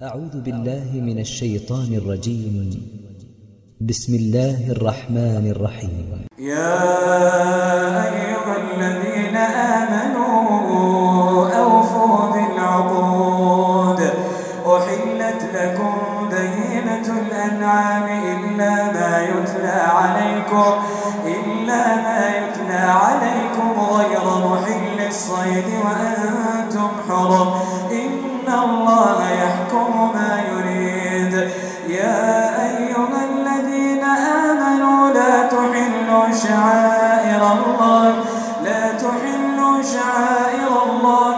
أعوذ بالله من الشيطان الرجيم. بسم الله الرحمن الرحيم. يا أيها الذين آمنوا أوفوا بالعقود أحلت لكم بهيمة الأنعام إلا ما يتلى عليكم غير محل الصيد وأنتم حرم إن الله يحكم ما يريد. يا أيها الذين آمنوا لا تحلوا شعائر الله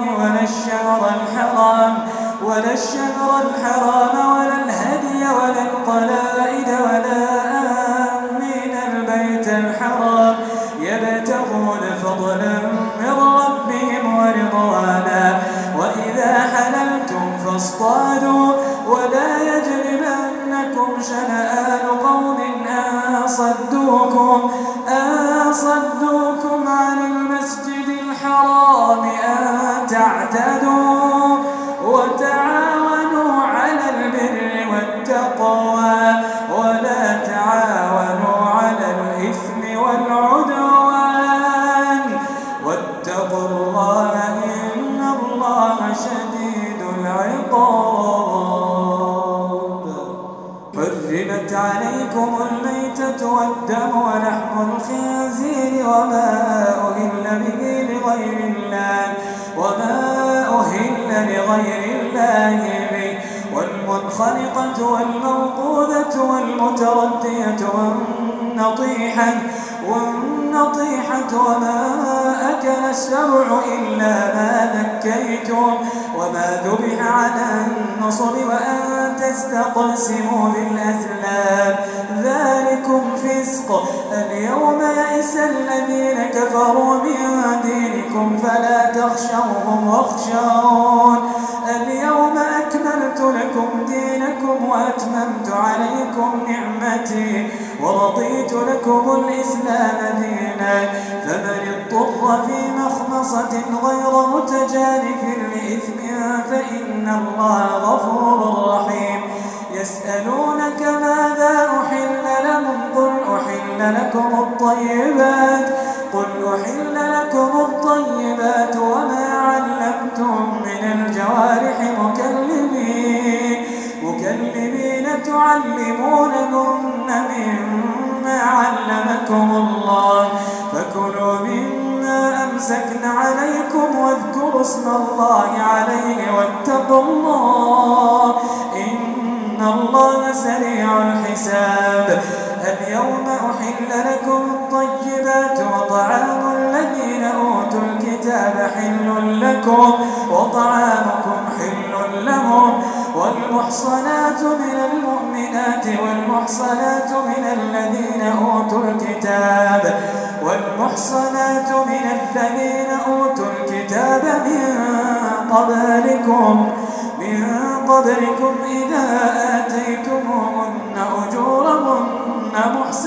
ولا الشهر الحرام ولا الهدي ولا القلائد ولا آمين البيت الحرام يبتغون فضلا من ربهم ورضوانا وإذا حللتم فاصطادوا ولا يجرمنكم شنآن قوم أن صدوكم عن المسجد الحرام أن تعتدوا وتعاونوا على البر والتقوى ولا تعاونوا على الإثم والعدوان واتقوا الله إن الله شديد العقاب. حرمت عليكم الميتة والدم ولحم الخنزير وما أهل لغير الله به والمنخنقة والموقوذة والمتردية والنطيحة وما أكل السبع إلا ما ذكيتم وما ذبح على النصب وأن تستقسموا بالأزلام ذلكم فسق. اليوم يئس الذين كفروا من دينكم فلا تخشوهم واخشون. اليوم أكملت لكم دينكم وأتممت عليكم نعمتي ورضيت لكم الإسلام دينا فمن اضطر في مخمصة غير متجانف لإثم فإن الله غفور رحيم. يسألونك ماذا أحل لهم قل أحل لكم الطيبات وما علمتم من الجوارح مكلبين تعلمونهن مما علمكم الله فكلوا مما أمسكن عليكم واذكروا اسم الله عليه واتقوا الله إن الله سريع الحساب. اليوم أحل لكم الطيبات وطعام الذين أوتوا الكتاب حل لكم وطعامكم حل لهم والمحصنات من المؤمنات والمحصنات من الذين أوتوا الكتاب من قبلكم إذا آتيتموهن أجورهن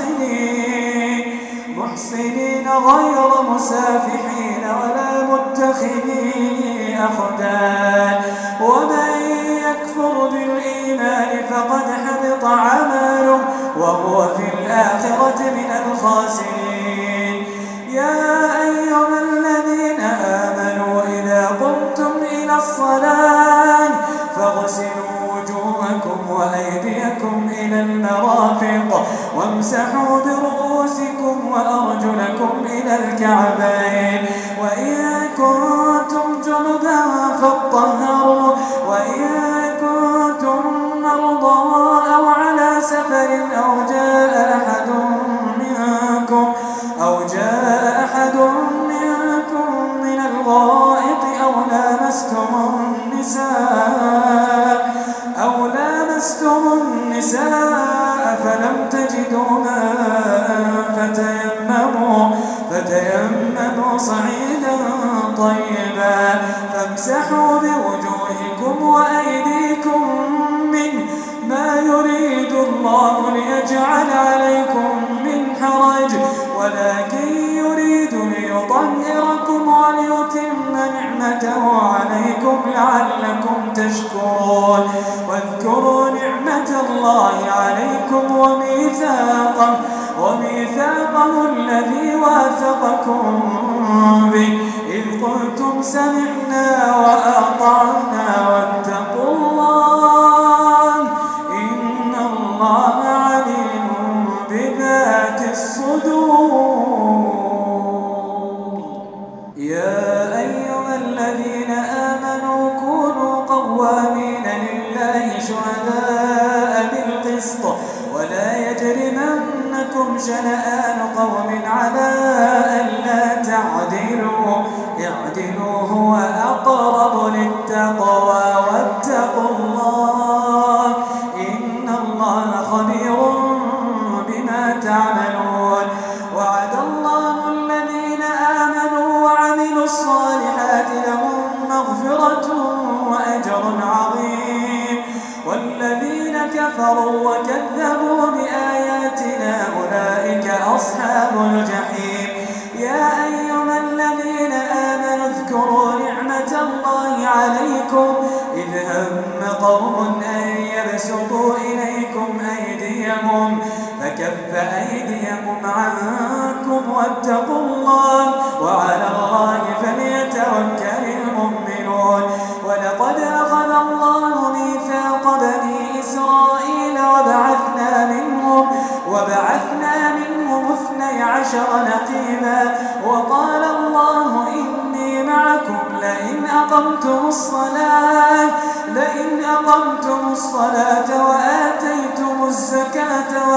محسنين غير مسافحين ولا متخذي أخدان ومن يكفر بالإيمان فقد حبط عمله وهو في الآخرة من الخاسرين. يا أيها الذين آمنوا إذا قمتم إلى الصلاة فاغسلوا وجوهكم وأيديكم إلى المرافق وامسحوا برؤوسكم وأرجلكم إلى الكعبين وإن كنتم جنبا فاطهروا وإن كنتم مرضى أو على سفر أو جاء أحد منكم من الغائط أو لامستم النساء فلم تجدوا ماء فتيمموا صعيدا طيبا فامسحوا بوجوهكم وأيديكم منه ما يريد الله ليجعل عليكم من حرج ولكن يريد ليطهركم وليتم نعمته عليكم لعلكم تشكرون. تبصرون واذكروا نعمة الله عليكم وميثاقه الذي واثقكم به إذ قلتم سمعنا وأطعنا واتقوا الله إن الله عليم بذات الصدور. يا أيها الذين آمنوا كونوا قوامين لله شهداء بالقسط ولا يجرمنكم شنآن قوم على ألا تعدلوا اعدلوا هو أقرب للتقوى واتقوا الله إن الله خبير بما تعملون. وعد الله الذين آمنوا وعملوا الصالحات لهم مغفرة وأجر عظيم والذين كفروا وكذبوا بآياتنا أولئك أصحاب الجحيم. يا أيها الذين آمنوا اذكروا نعمة الله عليكم إذ هم قوم أن يبسطوا إليكم أيديهم فكف أيديهم عنكم واتقوا الله وعلى الله فليتوكل المؤمنون. ولقد أخذ الله ميثاق بني إسرائيل وبعثنا منهم 12 نقيبا وقال الله إني معكم لئن أقمتم الصلاة وآتيتم الزكاة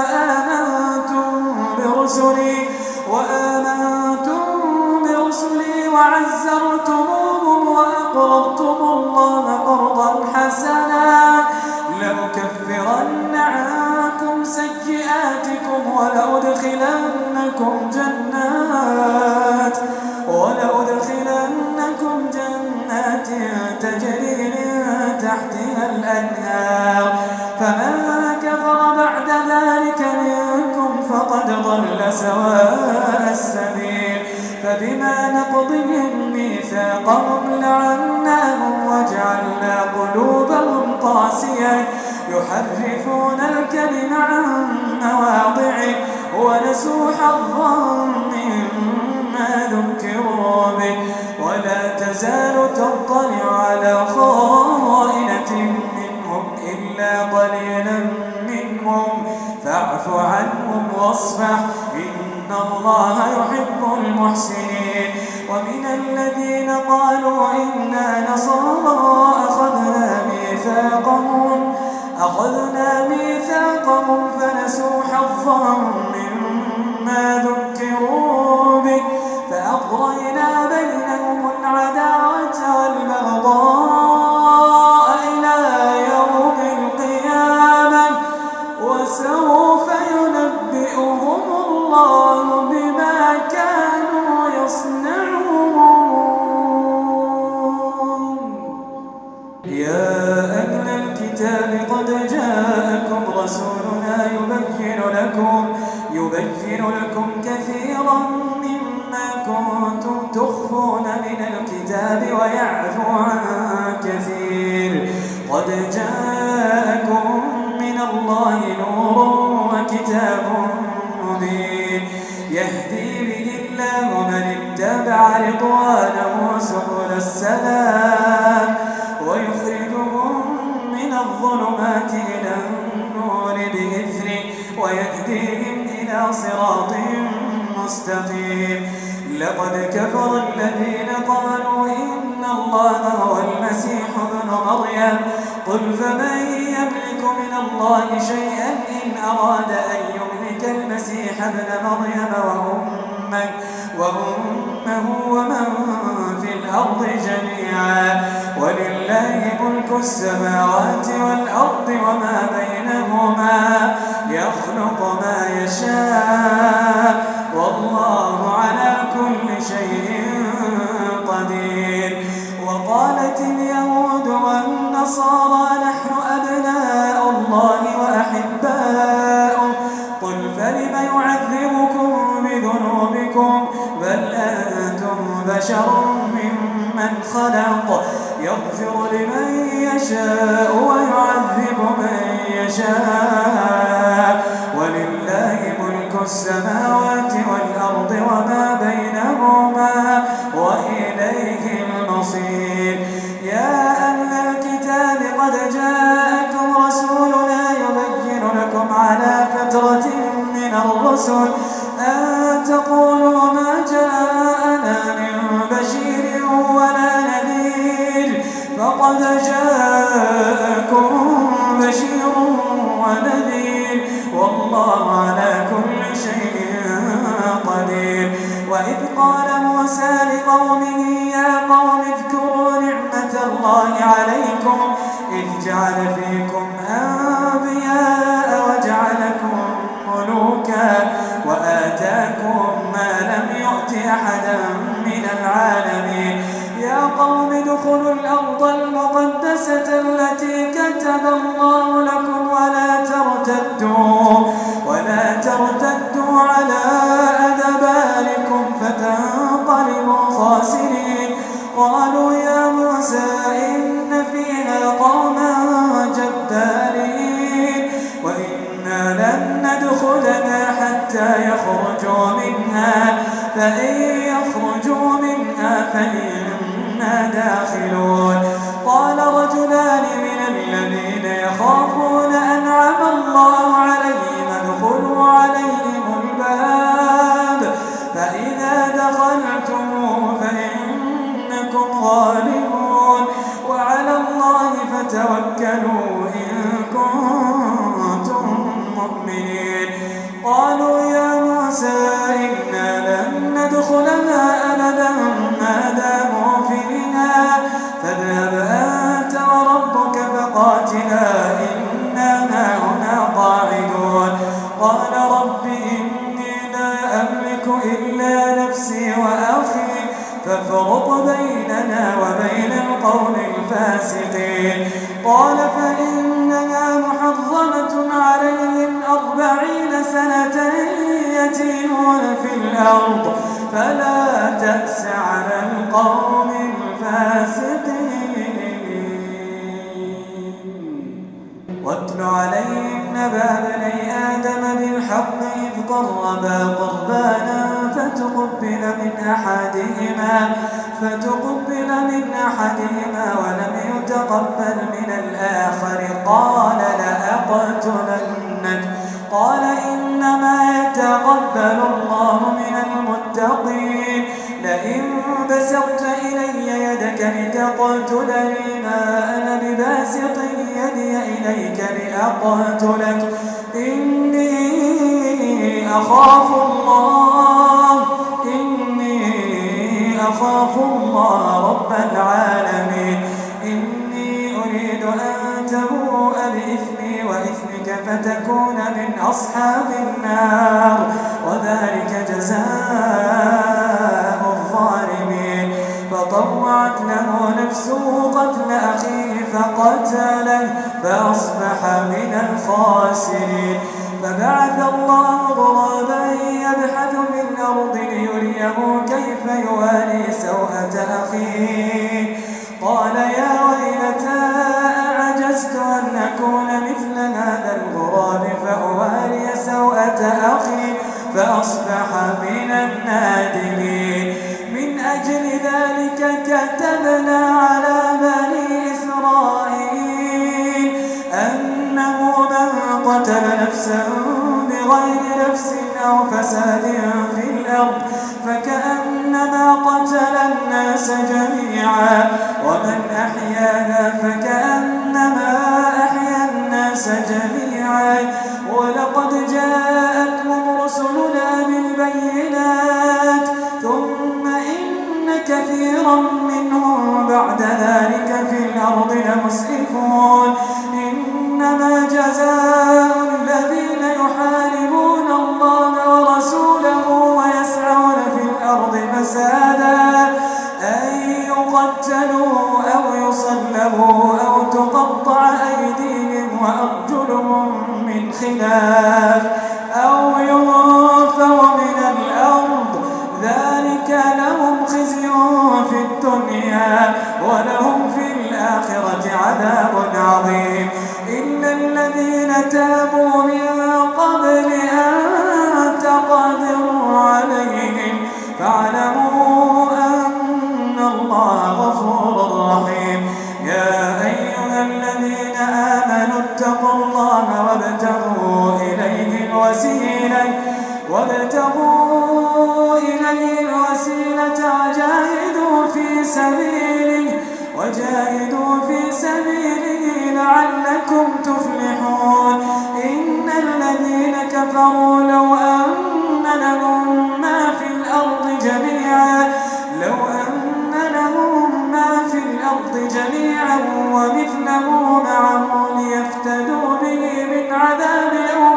وآمنتم برسلي وعزرتموهم وأقرضتم الله قرضا حسنا لأكفرن عنكم سيئاتكم ولأدخلنكم جنات تجري من تحتها الأنهار فمن كفر بعد ذلك منكم فقد ضل سواء السبيل. فبما نقضهم ميثاقهم لعناهم وجعلنا قلوبهم قاسية يحرفون الكلم عن مواضعه ونسوا حظا مما ذكروا به ولا تزال تطلع على خائنة منهم إلا قليلا منهم فاعف عنهم واصفح إن الله يحب المحسنين. ومن الذين قالوا إنا نصارى أخذنا ميثاقهم فنسوا حظا مما ذكروا به فأغرينا بينهم العداوة والبغضاء إلى يوم القيامة وسوف ينبئهم الله بما كانوا يصنعون. يا أهل الكتاب قد جاءكم رسولنا يبين لكم كثيرا مما كنتم تخفون من الكتاب ويعفو عن كثير. قد جاءكم من الله نور وكتاب مبين يهدي به الله من اتبع رضوانه سبل السلام ويخرجهم من الظلمات إلى النور بإذنه ويهديهم إلى صراط مستقيم. لقد كفر الذين قالوا إن الله هو المسيح ابن مريم قل فمن يملك من الله شيئا إن أراد أن يهلك المسيح ابن مريم وأمه ومن في الأرض جميعا ولله ملك السماوات والأرض وما بينهما يخلق ما يشاء والله على كل شيء قدير. وقالت اليهود والنصارى نحن أبناء الله وأحباؤه قل فلم يعذبكم بذنوبكم بل أنتم بشر ممن خلق يغفر لمن يشاء ويعذب من يشاء ولله ملك السماوات والأرض وما بينهما وإليه المصير. يا أهل الكتاب قد جاءكم رسولنا يبين لكم على فترة من الرسل أن تقولوا ما جاءنا من بشير ولا نذير فقد جاءكم بشير ونذير والله على كل شيء قدير. وإذ قال موسى لقومه يا قوم اذكروا نعمة الله عليكم إذ جعل فيكم أنبياء وجعلكم ملوكا وآتاكم ما لم يؤت أحدا من العالمين. يا قوم ادخلوا الأرض المقدسة التي كتب الله لكم ولا ترتدوا على أدباركم فتنقلبوا خاسرين. قالوا يا موسى إن فيها قوما جبارين وإنا لن ندخلنا حتى يخرجوا منها فإن يخرجوا منها فإنا داخلون. قال رجلان من الذين يخافون أنعم الله عليهم ادخلوا عليهم الباب فإذا دخلتموه فإنكم غالبون وعلى الله فتوكلوا إن كنتم مؤمنين. قالوا يا موسى إنا لن ندخلها أبدا ما داموا فيها فاذهب أنت وربك فقاتلا إنا هاهنا قاعدون. قال رب إني لا أملك إلا نفسي وأخي فافرق بيننا وبين القوم الفاسقين. قال فإنها محرمة عليهم 40 سنة يتيهون في الأرض فلا تأس على القوم الفاسقين. واتل عليهم نبأ بني آدم بالحق إذ قربا قربانا فتقبل من أحدهما ولم يتقبل من الآخر قال لأقتلنك قال إنما يتقبل الله من المتقين. لئن بسطت إلي يدك لتقتلني ما أنا بباسط يدي إليك لأقتلك إني أخاف الله رب العالمين. إني أريد أن تبوء بإثمي وإثمك فتكون من أصحاب النار وذلك جزاء الظالمين. فطوعت له نفسه قتل أخيه فقتله فأصبح من الخاسرين. فبعث الله غرابا يبحث في الأرض ليريه كيف يواري سوءة أخيه قال يا ويلتى أعجزت أن أكون مثل هذا الغراب فأواري سوءة أخي فأصبح من النادمين. من أجل ذلك كتبنا على بني إسرائيل أنه من قتل نفسا بغير نفس أو فساد في الأرض فكأنما قتل الناس جميعا ومن أحياها فكأنما أحيا الناس جميعا. ولقد جاءتهم رسلنا بالبينات ثم إن كثيرا منهم بعد ذلك في الأرض لمسرفون. إنما جزاء الذين يحاربون الله ورسوله ويسعون في الأرض فسادا أن يقتلوا أو يصلبوا أو تقطع أيديهم وأرجلهم من خلاف أو ينفوا من الأرض ذلك لهم خزي في الدنيا ولهم في الآخرة عذاب الذين تابوا من قبل أن تقدروا عليهم فاعلموا أن الله غفور رحيم. يا أيها الذين آمنوا اتقوا الله وابتغوا إليه الوسيلة وجاهدوا في سبيله لعلكم تفلحون. إن الذين كفروا لو أن لهم ما في الأرض جميعا ومثله معه ليفتدوا به من عذاب يوم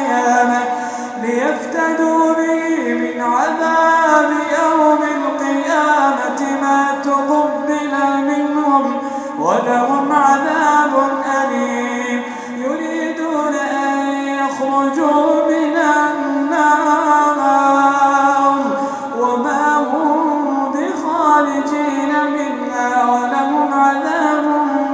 القيامة ما تقبل منهم ولهم عذاب أليم. يريدون أن يخرجوا من النار وما هم بخارجين منها ولهم عذاب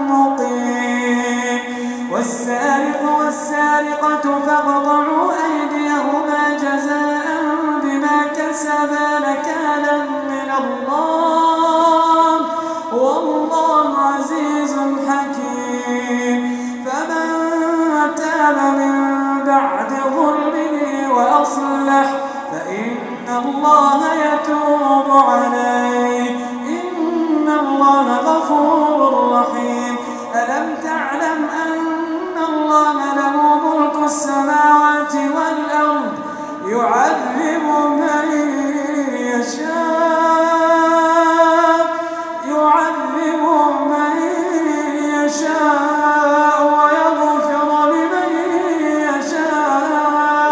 مقيم. والسارق والسارقة فاقطعوا أيديهما جزاء بما كسبا نكالا من الله والله عزيز حكيم. فمن تاب من بعد ظلمه وأصلح فإن الله يتوب عليه إن الله غفور رحيم. ألم تعلم أن الله له ملك السماوات والأرض يعذب من يشاء ويغفر لمن يشاء.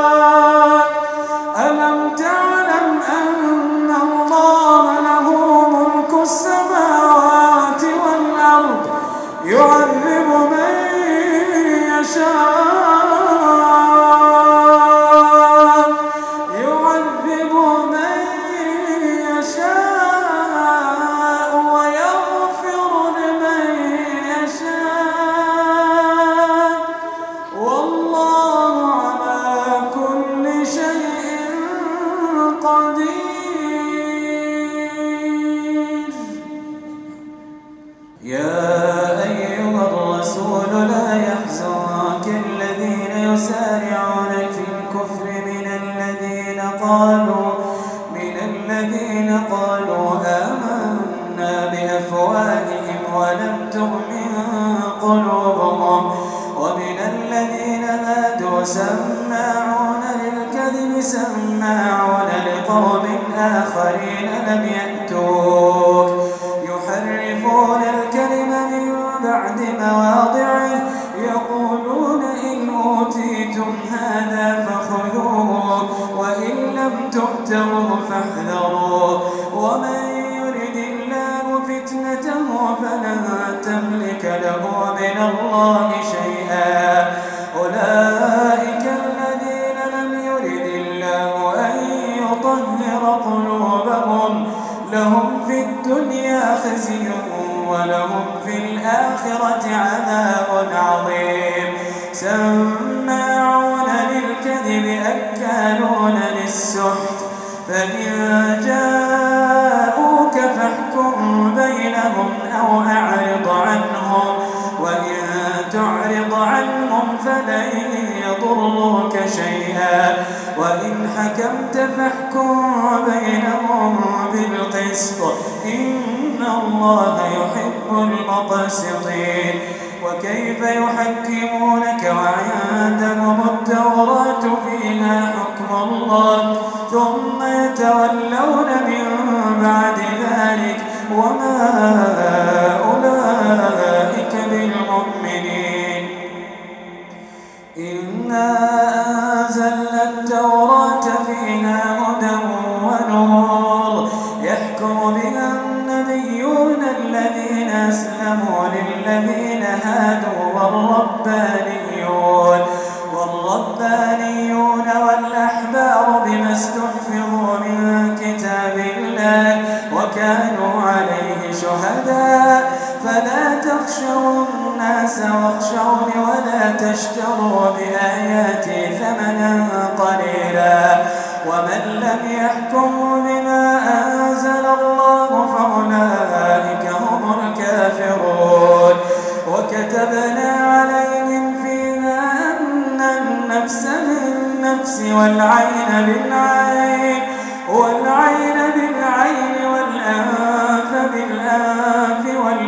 ألم تعلم أن الله له ملك السماوات والأرض يعذب من يشاء ويغفر لمن يشاء والله على كل شيء قدير. يا أيها الرسول لا يحزنك الذين يسارعون في الكفر من الذين قالوا آمنا بأفواههم ولم تؤمن قلوبهم ومن الذين هادوا سماعون للكذب سماعون لقوم آخرين لم يأتوك يحرفون الكلم من بعد مواضعه يقولون إن أوتيتم هذا فخذوه وإن لم تؤتوه فاحذروا ومن يرد الله فتنته فلن تملك له من الله شيئا. أولئك الذين لم يرد الله أن يطهر قلوبهم لهم في الدنيا خزي ولهم في الآخرة عذاب عظيم. سماعون للكذب أكالون للسحت فإن جاءوك فاحكم بينهم أو أعرض عنهم وإن تعرض عنهم فلن يضروك شيئا وإن حكمت فاحكم بينهم بالقسط إن الله يحب المقسطين. وكيف يحكمونك وعندهم التوراة فيها حكم الله ثم يتولون من بعد ذلك وما أولئك بالمؤمنين. إنا أنزلنا التوراة فيها هدى ونور يحكم بها النبيون الذين أسلموا للذين هادوا والربانيون والأحبار بما استحفظوا من كتاب الله وكانوا عليه شهداء. فلا تخشوا الناس واخشوني ولا تشتروا بآياتي ثمنا قليلا ومن لم يحكم بما أنزل الله فأولئك هم الكافرون. وكتبنا عليهم فيها أن النفس بالنفس والعين بالعين والأنف بالأنف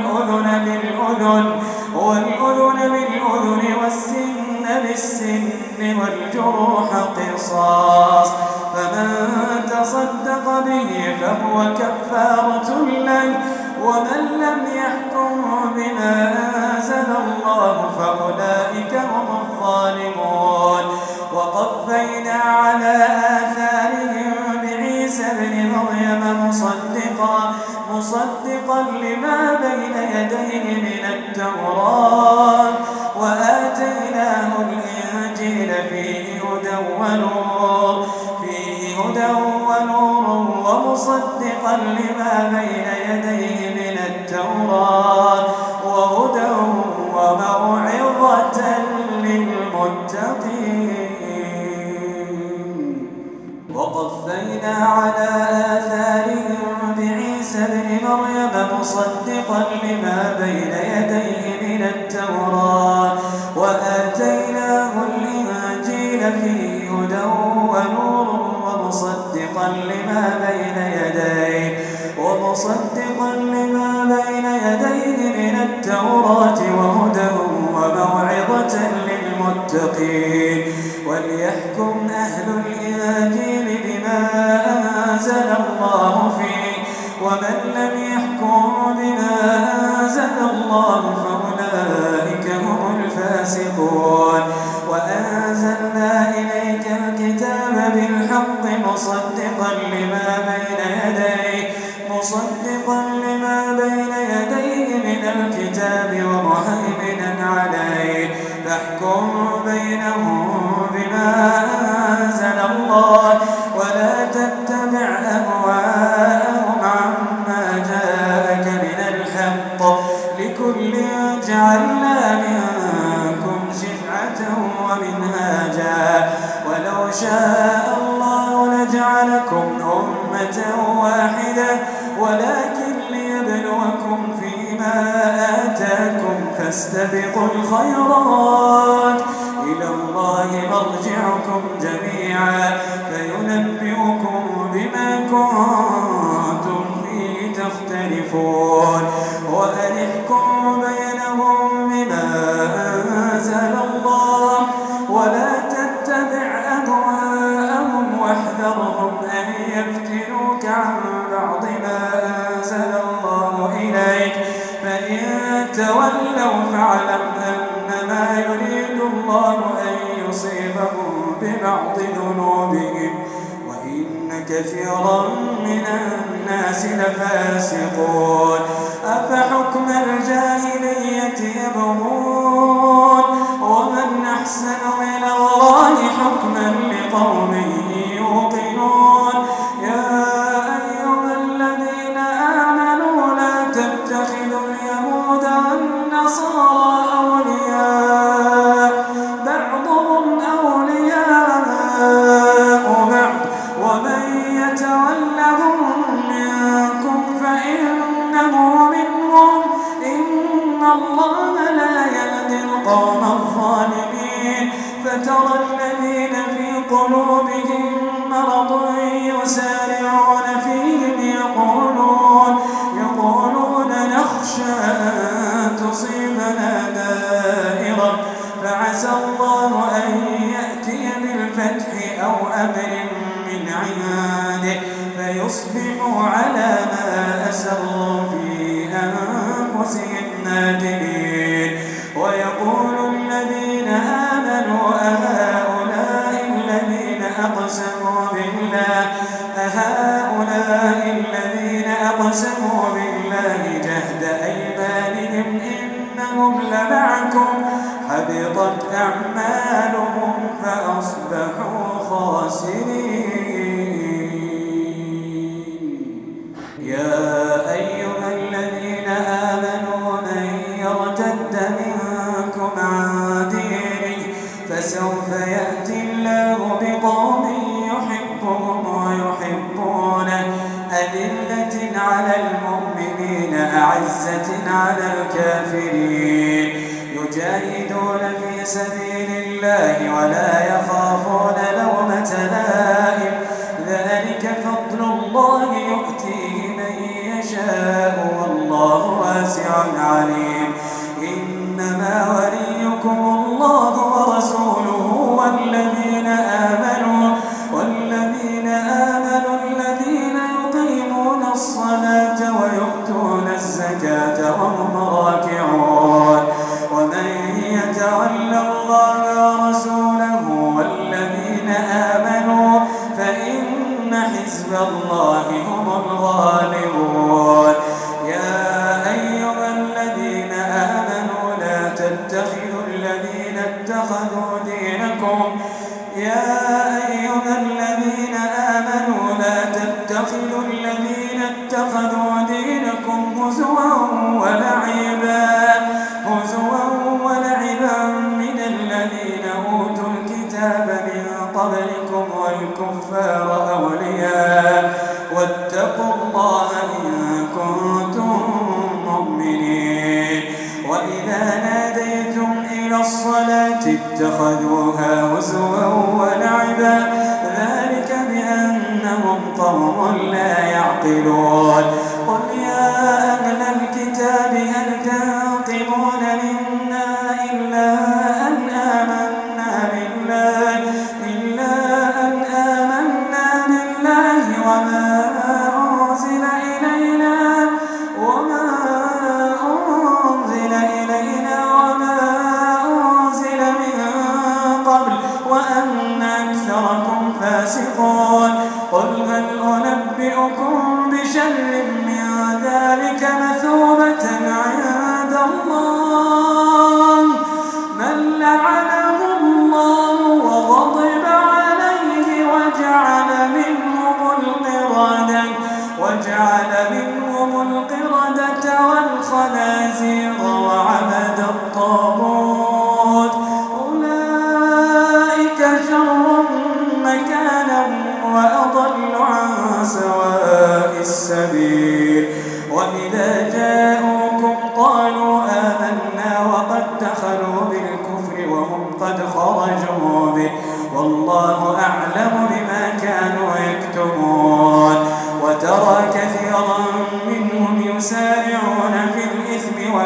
والأذن بالأذن والسن بالسن والجروح قصاص فمن تصدق به فهو كفارة له ومن لم يحكم بما أنزل الله فأولئك هم الظالمون. وقفينا على آثارهم بعيسى ابن مريم مصدقا لما بين يديه من التوراة وآتيناه الإنجيل فيه هدى ونور ومصدقا لما بين يديه من التوراة وهدى وموعظة للمتقين. وقفينا على آثارهم بعيسى ابن مريم مصدقا لما بين يديه من التوراة وآتيناه الإنجيل فيه هدى ونور ومصدقا لما بين يديه من التوراة وهدى وموعظة للمتقين. وليحكم أهل الإنجيل بما أنزل الله فيه ومن لم يحكم بما أنزل الله فأولئك هم الفاسقون. وأنزلنا إليك الكتاب بالحق مصدقا لما بين يديه من الكتاب ومهيمنا عليه فاحكم بينهم بما أنزل الله ولا تتبع أهواءهم عما جاءك من الحق لكل جعلنا منكم شرعة ومنهاجا ولو شاء الله لجعلكم أمة واحدة ولكن ليبلوكم فيما آتاكم فاستبقوا الخيرات إلى الله مرجعكم جميعا فينبئكم بما كنتم فيه تختلفون. وأن احكم بينهم بما أنزل الله ولا تتبع أهواءهم واحذرهم أن يفتنوك عن بعض ما أنزل الله إليك فإن تولوا فاعلم أنما يريد الله أن يصيبهم ببعض ذنوبهم وإن كثيرا من الناس لفاسقون. أفحكم الجاهلية يبغون ومن أحسن من الله حكما لقوم يوقنون. يا أيها الذين آمنوا لا تتخذوا اليهود والنصارى أولياء بعضهم أولياء بعض ومن يتولهم منكم فإنه منهم إن الله لا يهدي القوم الظالمين. فترى الذين في قلوبهم مرض يسارعون فيهم يقولون نخشى أن تصيبنا دائرة فعسى الله أن يأتي بالفتح أو أمر من عنده فيصبحوا على ما أسروا في أنفسهم نادمين. ويقول الذين آمنوا أهؤلاء الذين أقسموا بالله جهد أيمانهم إنهم لمعكم حبطت أعمالهم فأصبحوا خاسرين. يا أيها الذين آمنوا من يرتد منكم عن دينه فسوف يأتي الله بقوم يحبهم ويحبونه أذلة على المؤمنين أعزة على الكافرين يجاهدون في سبيل الله ولا يخافون لومة لائم ذلك فضل الله يؤتيه من يشاء والله واسع عليم إنما وليكم الله ورسوله والذين آمنوا الذين يقيمون الصلاة ويؤتون الزكاة وهم راكعون ومن يتول الله ورسوله والذين آمنوا فإن حزب الله هم الغالبون يا أيها الذين آمنوا لا تتخذوا الذين اتخذوا دينكم هزوا ولعبا من الذين أوتوا الكتاب من قبلكم والكفار أولياء واتقوا الله إن كنتم مؤمنين وإذا ناديتم إلى الصلاة اتخذوها هزوا ولعبا ذلك بأنهم قوم لا يعقلون قل يا أهل الكتاب هل تنقمون منا إلا أن آمنا بالله وما أنزل إلينا وما أنزل من قبل وأن أكثركم فاسقون قل هل أنبئكم بشر من ذلك مثوبة عند الله من لعنه الله وغضب عليه وجعل منهم القردة والخنازير وعبد الطاغوت أولئك شر مكانا وأضل عن سواء السبيل وإذا جاءوكم قالوا آمنا وقد دخلوا بالكفر وهم قد خرجوا به والله أعلم بما كانوا يكتمون وترى كثيرا منهم يسارعون في الإثم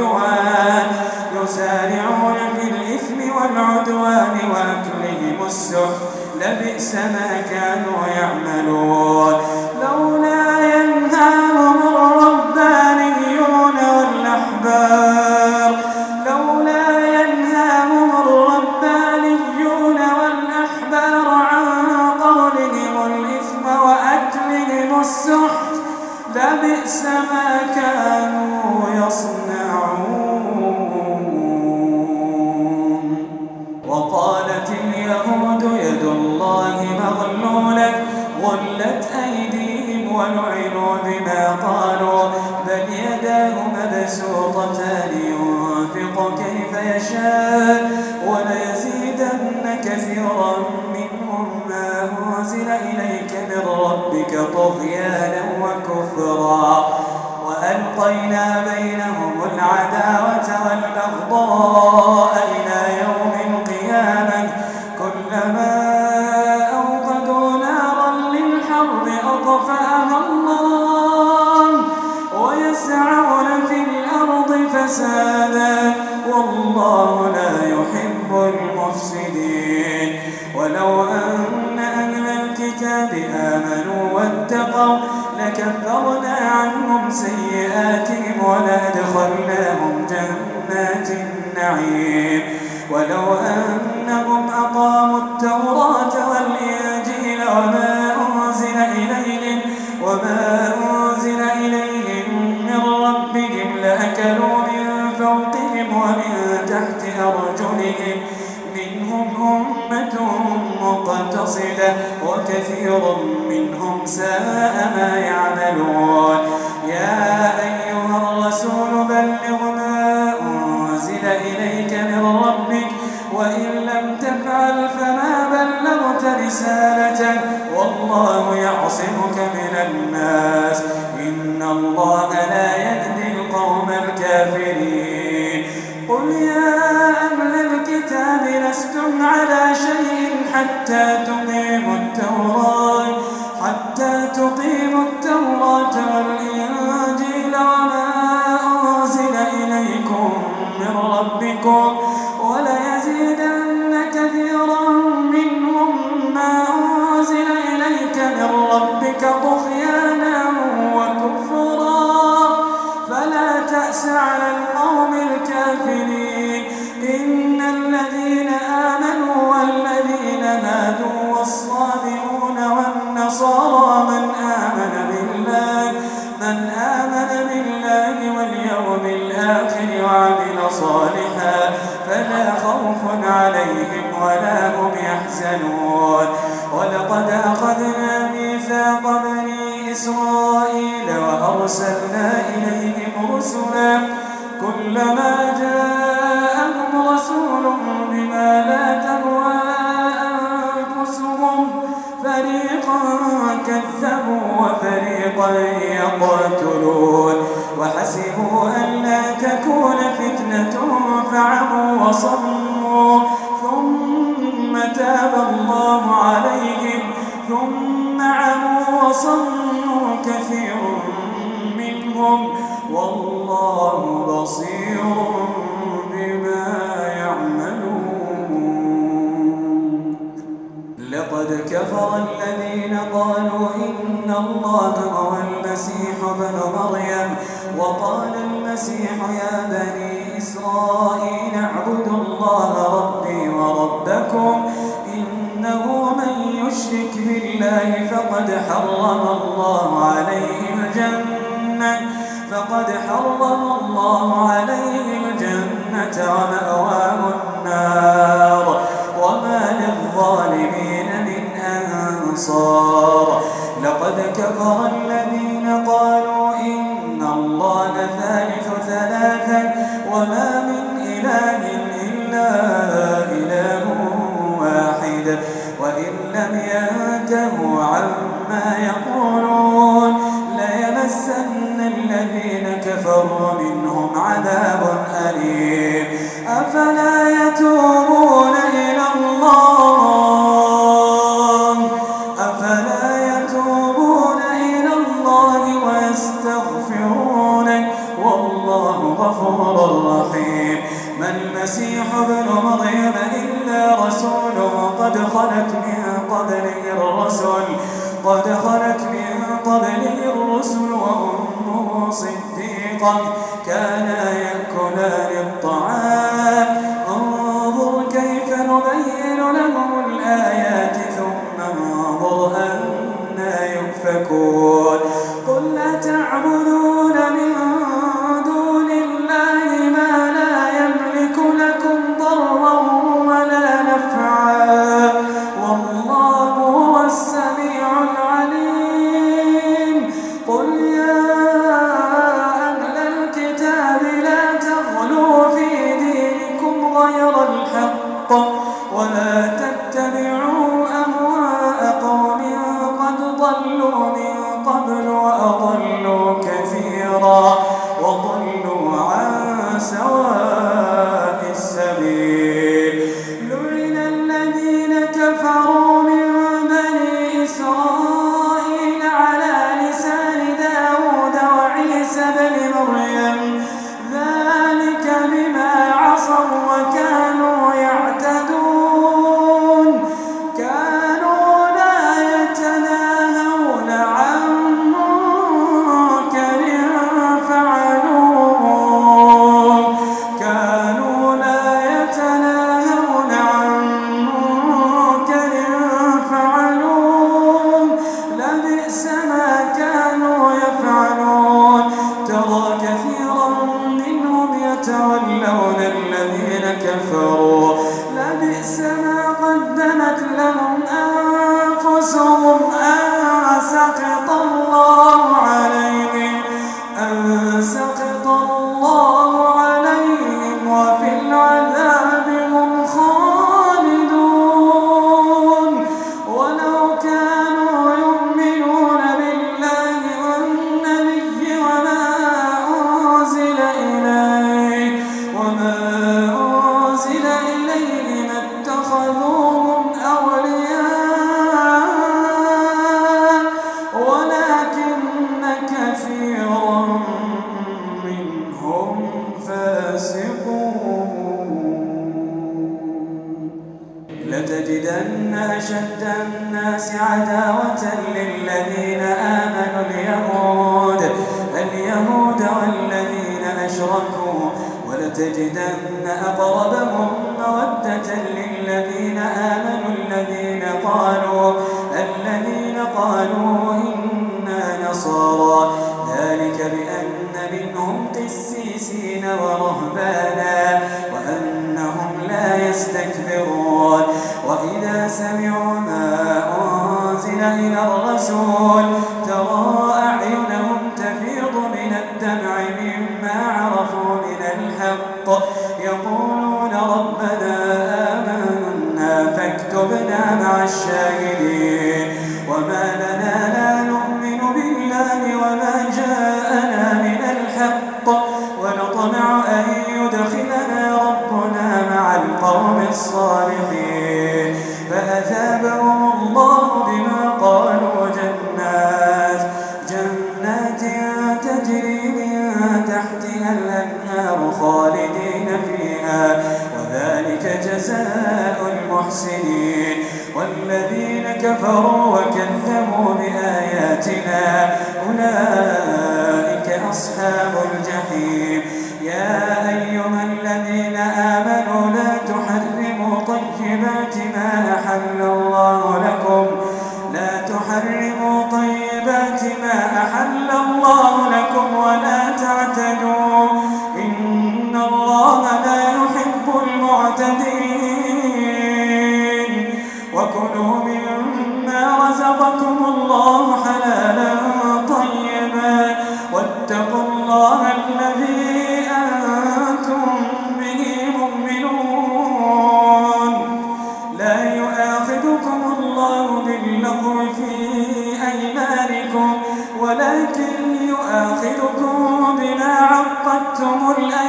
والعدوان وأكلهم السحت لبئس ما كانوا يعملون لولا ينهاهم الربانيون والأحبار عن قولهم الإثم وأكلهم السحت لبئس ما كانوا يصنعون وقالت اليهود يد الله مغلولة غلت أيديهم ولعنوا بما قالوا بل يداه مبسوطتان ينفق كيف يشاء وليزيدن كثيرا منهم ما أنزل إليك من ربك طغيانا وكفرا وألقينا بينهم العداوة والبغضاء إلى يوم القيامة كلما أوقدوا نارا للحرب أطفأها الله ويسعون في الأرض فسادا والله لا يحب المفسدين ولو أن أهل الكتاب آمنوا واتقوا لكفرنا عنهم سيئاتهم ولأدخلناهم جنات النعيم ولو أنهم أقاموا التوراة والإنجيل وما أنزل إليهم من ربهم لأكلوا من فوقهم ومن تحت أرجلهم منهم أمة مقتصدة وكثير منهم ساء ما يعملون يا أيها الرسول بلغ ما أنزل إليك من ربك وإن لم تفعل فما بلغت رسالته والله يعصمك من الناس إن الله لا يهدي القوم الكافرين قل يا أهل الكتاب لستم على شيء حتى تقيموا التوراة والإنجيل وما أنزل إليكم من ربكم وليزيدن كثيرا منهم ما أنزل إليك من ربك طغيانا وكفرا فلا تأس على القوم الكافرين إن الذين آمنوا والذين هادوا والصابئون والنصارى من آمن بالله واليوم الآخر وعمل صالحا فلا خوف عليهم ولا هم يحزنون ولقد أخذنا ميثاق بني إسرائيل وأرسلنا إليهم رسلا كلما جاءهم رسول بما لا تهوى أنفسهم فريقا كذبوا وفريقا يقتلون وحسبوا ألا تكون فتنة فعموا وصموا ثم تاب الله عليهم ثم عموا وصموا كثير منهم والله بصير بما يعملون لقد كفر الذين قالوا إن الله هو المسيح ابن مريم وقال المسيح يا بني إسرائيل اعبدوا الله ربي وربكم إنه من يشرك بالله فقد حرم الله عليه الجنة ومأواه النار وما للظالمين من أنصار لقد كفر الذين قالوا إن الله ثالث ثلاثة وما من إله إلا إله واحد وإن لم ينتهوا عما يقولون ليمسن الذين كفروا منهم عذاب أليم أفلا يتوبون إلى الله ويستغفرونه والله غفور رحيم ما المسيح ابن مريم إلا رسول قد خلت من قبله الرسل وأمه صديقا كانا يأكلان الطعام انظر كيف نبين لهم الآيات ثم انظر أنا يؤفكون قل أتعبدون من دون الله ما لا يملك لكم ضرا ولا نفعا والله هو السميع العليم قل يا أهل الكتاب لا تغلوا في دينكم غير الحق ولا تتبعوا أهواء قوم قد ضلوا من قبل وأضلوا كثيرا وضلوا عن سواء السبيل لعن الذين كفروا من بني إسرائيل على لسان داود وعيسى بن مريم ذلك بما عصوا وكانوا يعتدون كانوا لا يتناهون عن منكر فعلوه لبئس ما كانوا يفعلون ترى كثيرا منهم يتولون الذين كفروا لبئس ما قدمت لهم أنفسهم أن سخط الله عليهم وفي العذاب هم خالدون الليل ما اتخذوهم أولياء ولكن كثيرا منهم فاسقون لتجدن أشد الناس عداوة للذين آمنوا اليهود والذين أشركوا ولتجدن أقربهم مودة للذين آمنوا الذين قالوا إنا نصارى ذلك بأن منهم قسيسين ورهبانا وأنهم لا يستكبرون وإذا سمعوا ما أنزل إلى الرسول ترى أعينهم تفيض من الدمع مما عرفوا من الحق يقولون ربنا آمنا فاكتبنا مع الشاهدين وما لنا لا نؤمن بالله وما جاءنا من الحق ونطمع أن يدخلنا ربنا مع القوم الصالحين فأثابهم الله بما قالوا جنات تجري من تحتها الأنهار خالدين فيها وذلك جزاء المحسنين والذين كفروا وكذبوا بآياتنا أولئك أصحاب الجحيم يا أيها الذين آمنوا لا تحرموا طيبات ما أحل الله لكم ولا تعتدوا إن الله لا يحب المعتدين وكلوا مما رزقكم الله حلالا طيبا واتقوا الله الذي أنتم به مؤمنون لا يؤاخذكم الله باللغو في أيمانكم ولكن يؤاخذكم بما عقدتم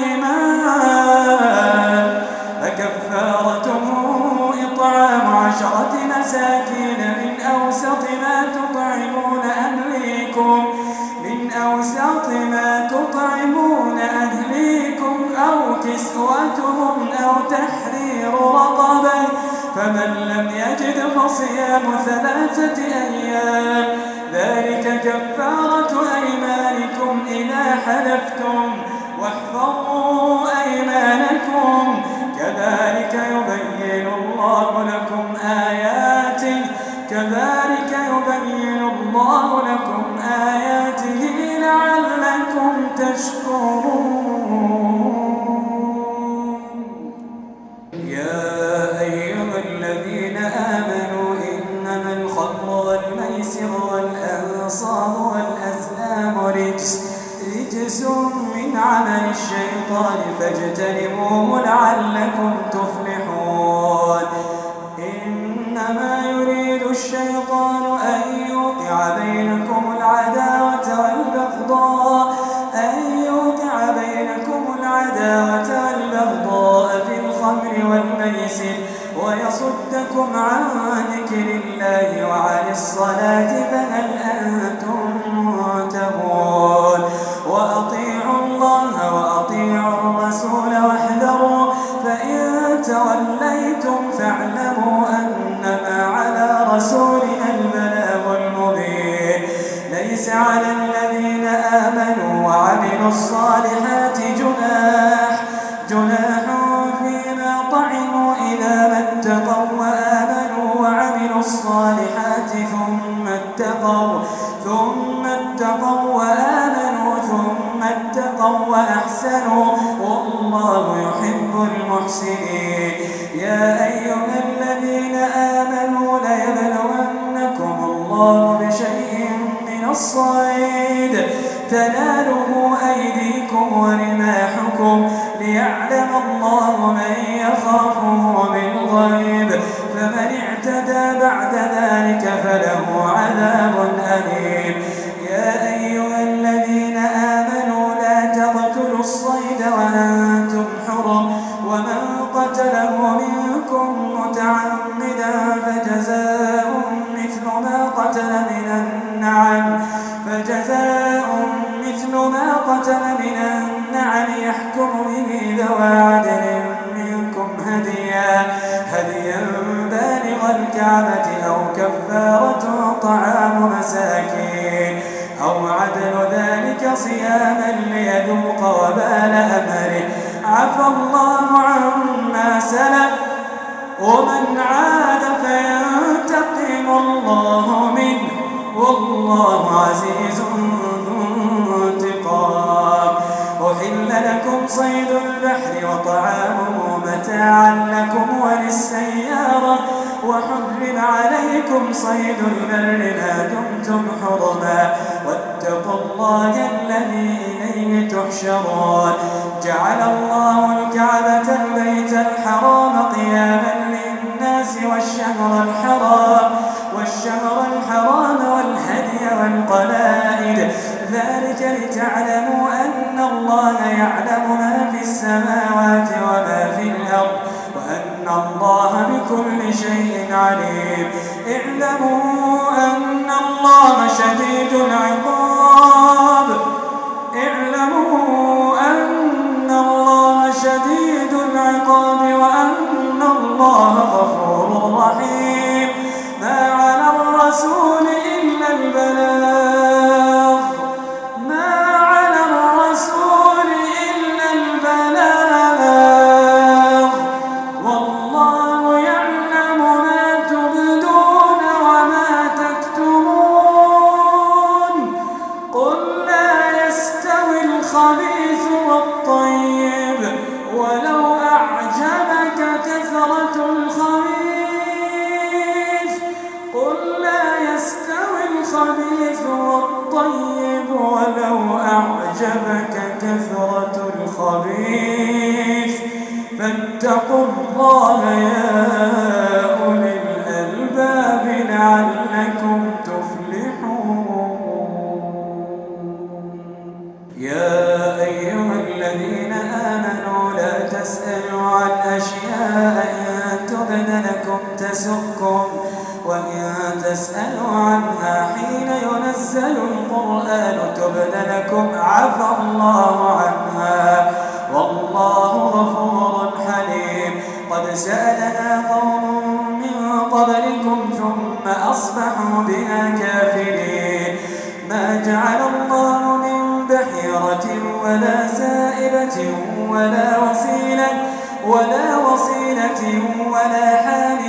الأيمان فكفارته إطعام 10 مساكين من أوسط ما تطعمون أهليكم أو كسوتهم أو تحرير رقبة فمن لم يجد فصيام 3 أيام ذلك كفارة أيمانكم إذا حلفتم واحفظوا أيمانكم كذلك يبين الله لكم آياته لعلكم تشكرون يا أيها الذين آمنوا إنما الخمر والميسر والأنصاب والأزلام رجس من عمل الشيطان فاجتنبوه لعلكم تفلحون إنما يريد الشيطان أن يوقع بينكم العداوة والبغضاء في الخمر والميسر ويصدكم عن ذكر الله وعن الصلاة فهل أنتم منتهون وأطيعوا الله وأطيعوا الرسول واحذروا فإن توليتم فاعلموا أنما على رسولنا البلاغ المبين ليس على الذين آمنوا وعملوا الصالحات جناح فيما طعموا إذا ما اتقوا وآمنوا وعملوا الصالحات ثم اتقوا وآمنوا ثم اتقوا وأحسنوا والله يحب المحسنين يا أيها الذين آمنوا ليبلونكم الله بشيء من الصيد تناله أيديكم ورماحكم ليعلم الله من يخافه بالغيب فمن اعتدى بعد ذلك فله عذاب أليم يا أيها الذين آمنوا لا تقتلوا الصيد وأنتم حرم ومن قتله من هديا بالغ الكعبة أو كفارة طعام مساكين أو عدل ذلك صياما ليذوق وبال أمره. عفى الله عما سلف ومن عاد فينتقم الله منه والله عزيز ذو انتقام. أحل لكم صيد البحر وطعامه متاعا لكم وللسيارة وحرم عليكم صيد البر ما دمتم حرما واتقوا الله الذي إليه تحشرون. جعل الله الكعبة البيت الحرام قياما للناس والشهر الحرام والهدي والقلائد ذلك لتعلموا أن الله يعلم ما في السماوات وما في الأرض وأن الله بكل شيء عليم. اعلموا أن الله شديد العقاب وأن الله غفور رحيم. ما على الرسول إلا البلاغ والله يعلم ما تبدون وما تكتمون. قل لا يستوي الخبيث والطيب ولو أعجبك كثرة الخبيث فاتقوا الله يا أولي الألباب لعلكم تفلحون. يا أيها الذين آمنوا لا تسألوا عن أشياء إن تبد لكم تسؤكم وإن تسألوا عنها حين ينزل القرآن تبد لكم عفى الله عنها والله غفور حليم. قد سألنا قوم من قبلكم ثم أصبحوا بها كافرين. ما جعل الله من بحيرة ولا سائبة ولا وصيلة ولا حام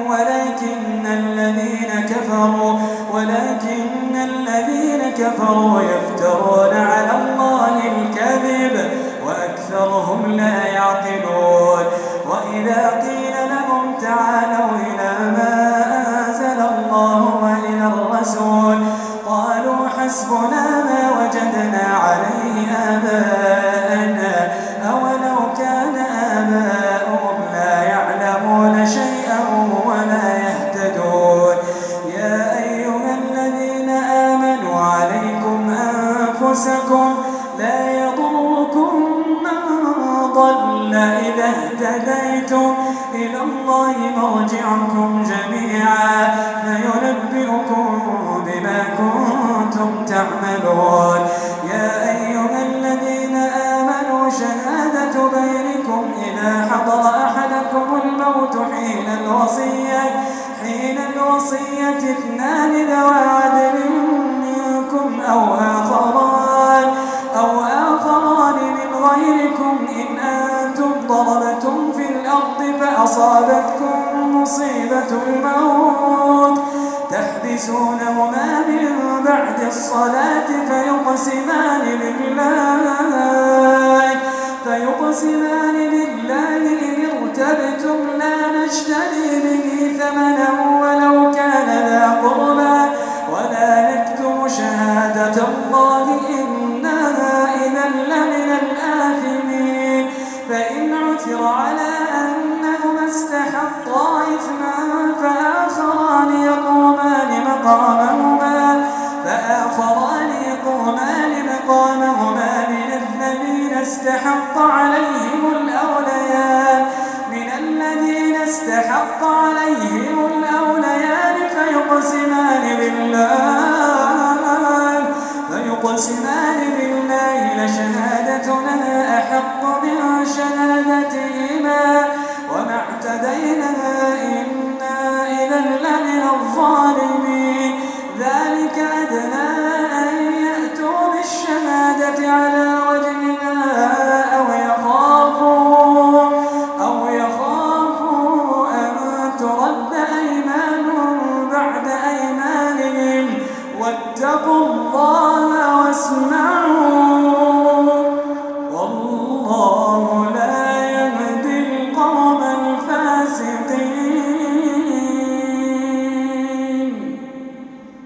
ولكن الذين كفروا يفترون على الله الكذب وأكثرهم لا يعقلون. وإذا قيل لهم تعالوا إلى ما أنزل الله وإلى الرسول قالوا حسبنا ما وجدنا عليه آباءنا أولو كان آباؤهم لا يعلمون شيئا ولا يهتدون. يا أيها الذين آمنوا عليكم أنفسكم لا يضركم من ضل إذا اهتديتم إلى الله مرجعكم جميعا فينبئكم بما كنتم تعملون. يا أيها الذين آمنوا شهادة بينكم إذا حضر أحدكم الموت حين الوصية اثنان ذوى عدل منكم أو آخران من غيركم إن أنتم ضربتم في الأرض فأصابتكم مصيبة الموت تحبسونهما من بعد الصلاة فيقسمان بالله إن ارتبتم لا نشتري به ثمنا ولو كان ذا قربى ولا نكتم شهادة الله إنها إذا لمن الآثمين. فإن عثر على أنهما استحقا إثما فآخران يقومان مقامهما من الذين استحق عليهم الأوليان فيقسمان بالله لشهادتنا أحق من شهادتهما وما اعتدينا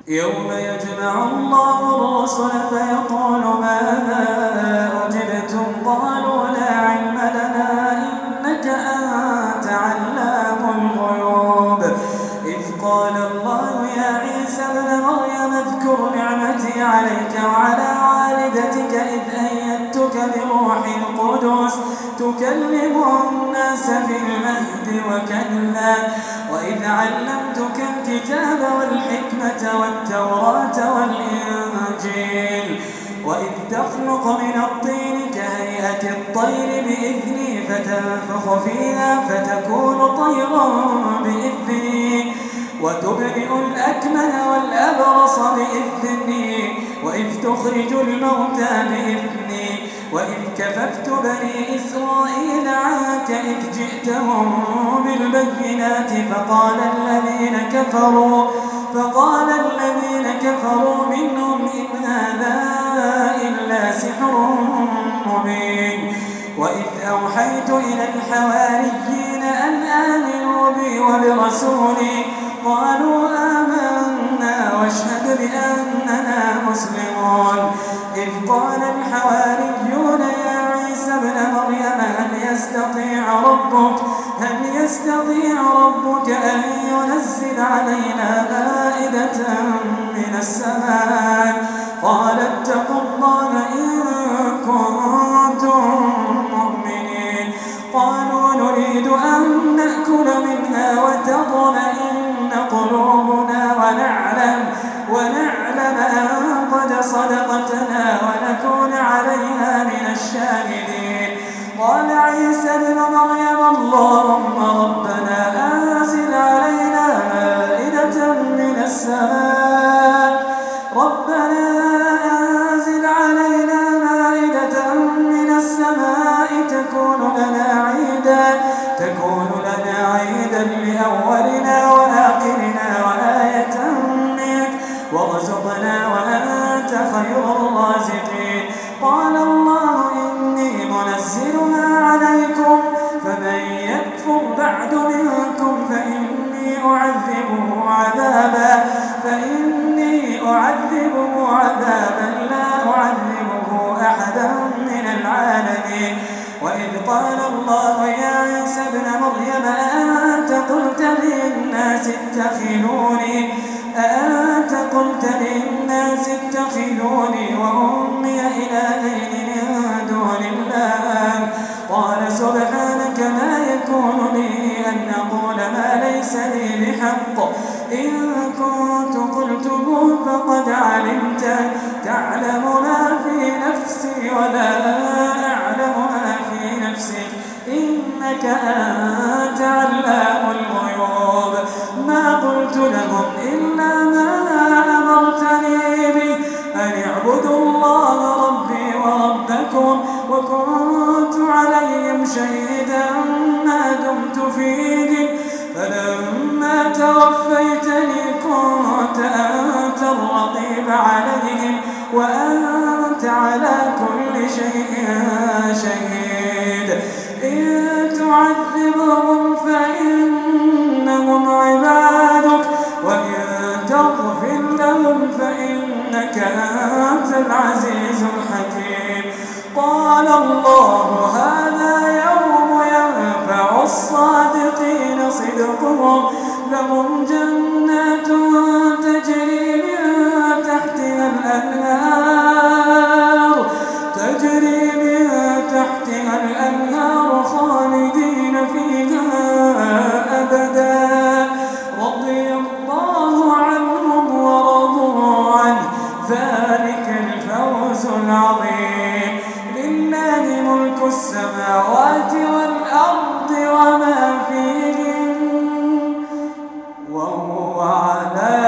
يوم يجمع الله الرسل فيقول ماذا أجبتم قالوا لا علم لنا إنك أنت علام الغيوب إذ قال الله يا عيسى ابن مريم اذكر نعمتي عليك وعلى والدتك إذ أيدتك بروح القدس تكلم الناس في المهد وكهلا وإذ علمتك الكتاب والحكمة والتوراة والإنجيل وإذ تخلق من الطين كهيئة الطير بإذني فتنفخ فيها فتكون طيرا بإذني وتبرئ الأكمه والأبرص بإذني وإذ تخرج الموتى بإذني وإذ كففت بني إسرائيل عنك إذ جئتهم بالبينات فقال الذين كفروا منهم إن هذا إلا سحر مبين وإذ أوحيت إلى الحواريين أن آمنوا بي وبرسولي قالوا آمنا واشهد بأننا مسلمون إذ قال الحواريون يا عيسى ابن مريم هل يستطيع ربك أن ينزل علينا مائدة من السماء قال اتقوا الله إن كنتم مؤمنين قالوا نريد أن نأكل منها وتطمئن قلوبنا ونعلم أن قد صدقتنا ونكون عليها من الشاهدين قال عيسى ابن مريم اللهم ربنا أنزل علينا مائدة من السماء تكون لنا عيدا لأولنا وآخرنا وآية منك وارزقنا وأنت خير الرازقين قال الله إني منزلها عليكم فمن يكفر بعد منكم فإني أعذبه عذابا لا أعذبه أحدا من العالمين وإذ قال الله يا عيسى ابن مريم أأنت قلت للناس اتخذوني وأمي إلهين من دون الله قال سبحانك ما يكون لي أن أقول ما ليس لي بحق إن كنت قلته فقد علمته تعلم ما في نفسي ولا أعلم ما في نفسك إنك أنت علام الغيوب ما قلت لهم إلا ما أمرتني به أن اعبدوا الله ربي وربكم وكنت عليهم شهيدا ما دمت فيهم فلما توفيتني كنت أنت الرقيب عليهم وأنت على كل شيء شهيد إن تعذبهم فإنهم عبادك وإن تغفر لهم فإنك أنت العزيز الحكيم قال الله هذا يوم ينفع الصادقين صدقهم لهم جنات تجري من تحتها الأنهار خالدين فيها أبدا رضي الله عنهم ورضوا عنه ذلك الفوز العظيم لله ملك السماوات والأرض وما فيهن وهو على